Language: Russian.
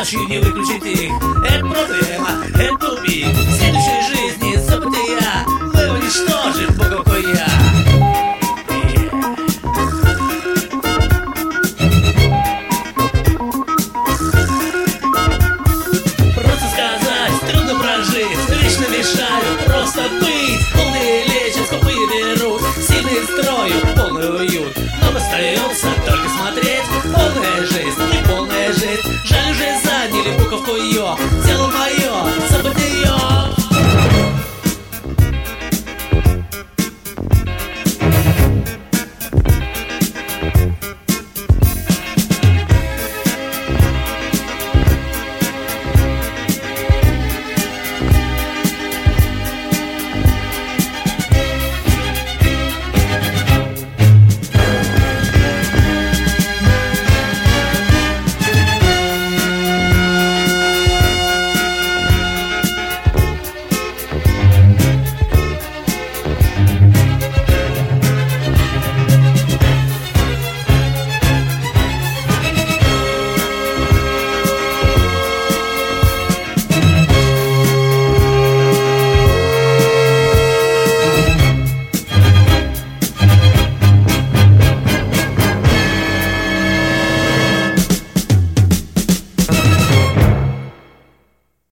ночью не выключить их. Это проблема, это тупик. В следующей жизни забытия мы уничтожим Бога, какой я. Просто сказать, трудно прожить, вечно мешают просто быть. Умные лечат, скупые берут, сильные строят полный уют. Но остается только смотреть. Полная жизнь, не полная жизнь. Жаль, уже заняли буковку Ё. Тело мое